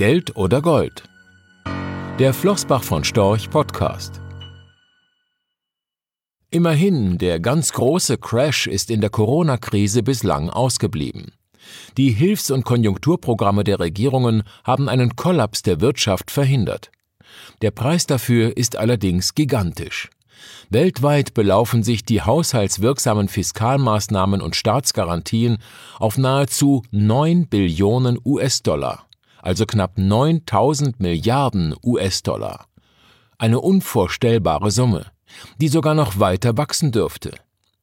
Geld oder Gold? Der Flossbach von Storch Podcast. Immerhin, der ganz große Crash ist in der Corona-Krise bislang ausgeblieben. Die Hilfs- und Konjunkturprogramme der Regierungen haben einen Kollaps der Wirtschaft verhindert. Der Preis dafür ist allerdings gigantisch. Weltweit belaufen sich die haushaltswirksamen Fiskalmaßnahmen und Staatsgarantien auf nahezu 9 Billionen US-Dollar, also knapp 9.000 Milliarden US-Dollar. Eine unvorstellbare Summe, die sogar noch weiter wachsen dürfte.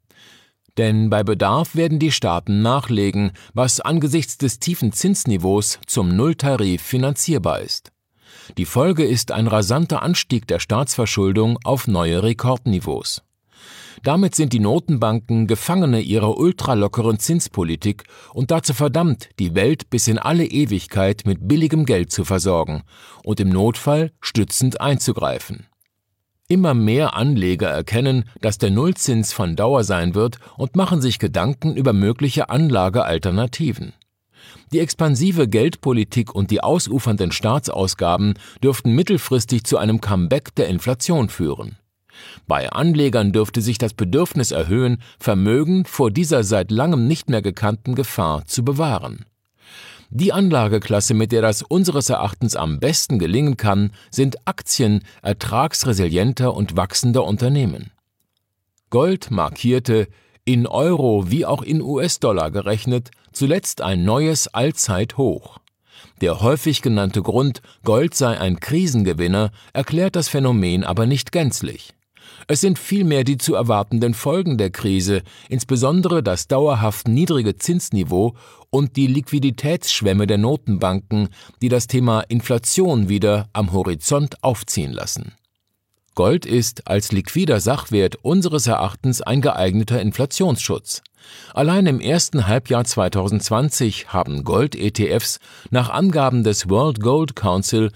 Denn bei Bedarf werden die Staaten nachlegen, was angesichts des tiefen Zinsniveaus zum Nulltarif finanzierbar ist. Die Folge ist ein rasanter Anstieg der Staatsverschuldung auf neue Rekordniveaus. Damit sind die Notenbanken Gefangene ihrer ultralockeren Zinspolitik und dazu verdammt, die Welt bis in alle Ewigkeit mit billigem Geld zu versorgen und im Notfall stützend einzugreifen. Immer mehr Anleger erkennen, dass der Nullzins von Dauer sein wird und machen sich Gedanken über mögliche Anlagealternativen. Die expansive Geldpolitik und die ausufernden Staatsausgaben dürften mittelfristig zu einem Comeback der Inflation führen. Bei Anlegern dürfte sich das Bedürfnis erhöhen, Vermögen vor dieser seit langem nicht mehr gekannten Gefahr zu bewahren. Die Anlageklasse, mit der das unseres Erachtens am besten gelingen kann, sind Aktien ertragsresilienter und wachsender Unternehmen. Gold markierte, in Euro wie auch in US-Dollar gerechnet, zuletzt ein neues Allzeithoch. Der häufig genannte Grund, Gold sei ein Krisengewinner, erklärt das Phänomen aber nicht gänzlich. Es sind vielmehr die zu erwartenden Folgen der Krise, insbesondere das dauerhaft niedrige Zinsniveau und die Liquiditätsschwämme der Notenbanken, die das Thema Inflation wieder am Horizont aufziehen lassen. Gold ist als liquider Sachwert unseres Erachtens ein geeigneter Inflationsschutz. Allein im ersten Halbjahr 2020 haben Gold-ETFs nach Angaben des World Gold Council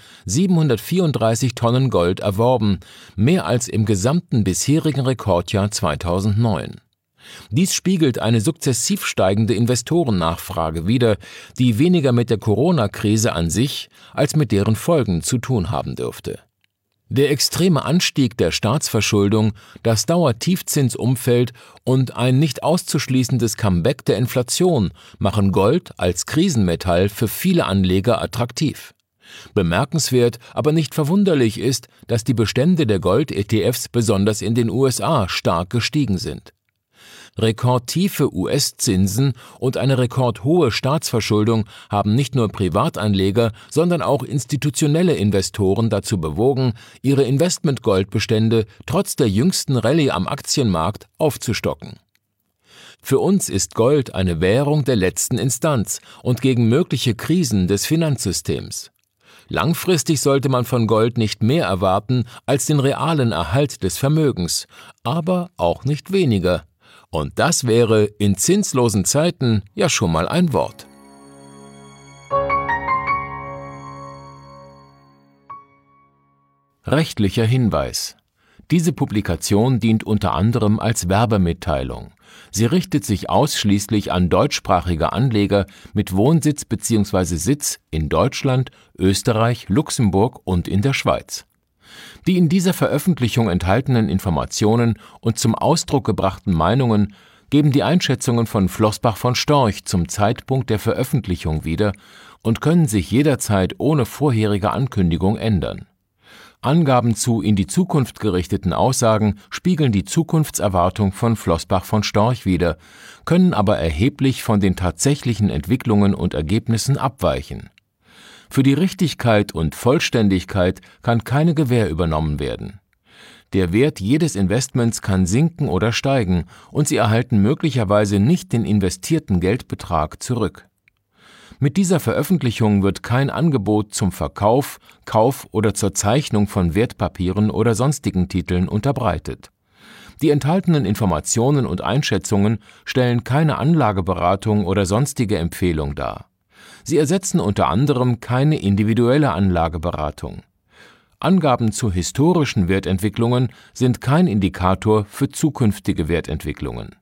734 Tonnen Gold erworben, mehr als im gesamten bisherigen Rekordjahr 2009. Dies spiegelt eine sukzessiv steigende Investorennachfrage wider, die weniger mit der Corona-Krise an sich als mit deren Folgen zu tun haben dürfte. Der extreme Anstieg der Staatsverschuldung, das Dauertiefzinsumfeld und ein nicht auszuschließendes Comeback der Inflation machen Gold als Krisenmetall für viele Anleger attraktiv. Bemerkenswert, aber nicht verwunderlich ist, dass die Bestände der Gold-ETFs besonders in den USA stark gestiegen sind. Rekordtiefe US-Zinsen und eine rekordhohe Staatsverschuldung haben nicht nur Privatanleger, sondern auch institutionelle Investoren dazu bewogen, ihre Investment-Goldbestände trotz der jüngsten Rallye am Aktienmarkt aufzustocken. Für uns ist Gold eine Währung der letzten Instanz und gegen mögliche Krisen des Finanzsystems. Langfristig sollte man von Gold nicht mehr erwarten als den realen Erhalt des Vermögens, aber auch nicht weniger. Und das wäre in zinslosen Zeiten ja schon mal ein Wort. Rechtlicher Hinweis. Diese Publikation dient unter anderem als Werbemitteilung. Sie richtet sich ausschließlich an deutschsprachige Anleger mit Wohnsitz bzw. Sitz in Deutschland, Österreich, Luxemburg und in der Schweiz. Die in dieser Veröffentlichung enthaltenen Informationen und zum Ausdruck gebrachten Meinungen geben die Einschätzungen von Flossbach von Storch zum Zeitpunkt der Veröffentlichung wieder und können sich jederzeit ohne vorherige Ankündigung ändern. Angaben zu in die Zukunft gerichteten Aussagen spiegeln die Zukunftserwartung von Flossbach von Storch wider, können aber erheblich von den tatsächlichen Entwicklungen und Ergebnissen abweichen. Für die Richtigkeit und Vollständigkeit kann keine Gewähr übernommen werden. Der Wert jedes Investments kann sinken oder steigen und Sie erhalten möglicherweise nicht den investierten Geldbetrag zurück. Mit dieser Veröffentlichung wird kein Angebot zum Verkauf, Kauf oder zur Zeichnung von Wertpapieren oder sonstigen Titeln unterbreitet. Die enthaltenen Informationen und Einschätzungen stellen keine Anlageberatung oder sonstige Empfehlung dar. Sie ersetzen unter anderem keine individuelle Anlageberatung. Angaben zu historischen Wertentwicklungen sind kein Indikator für zukünftige Wertentwicklungen.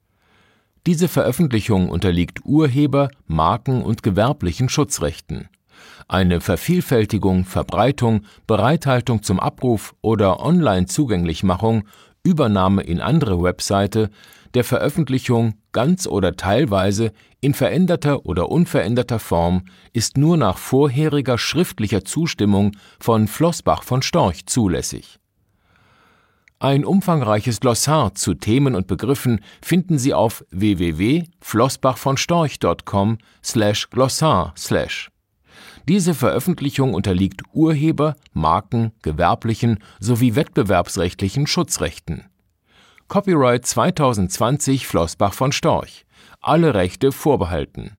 Diese Veröffentlichung unterliegt Urheber-, Marken- und gewerblichen Schutzrechten. Eine Vervielfältigung, Verbreitung, Bereithaltung zum Abruf oder Online-Zugänglichmachung, Übernahme in andere Webseite, der Veröffentlichung ganz oder teilweise in veränderter oder unveränderter Form ist nur nach vorheriger schriftlicher Zustimmung von Floßbach von Storch zulässig. Ein umfangreiches Glossar zu Themen und Begriffen finden Sie auf www.floßbachvonstorch.com/Glossar/. Diese Veröffentlichung unterliegt Urheber-, Marken-, gewerblichen sowie wettbewerbsrechtlichen Schutzrechten. Copyright 2020 Floßbach von Storch. Alle Rechte vorbehalten.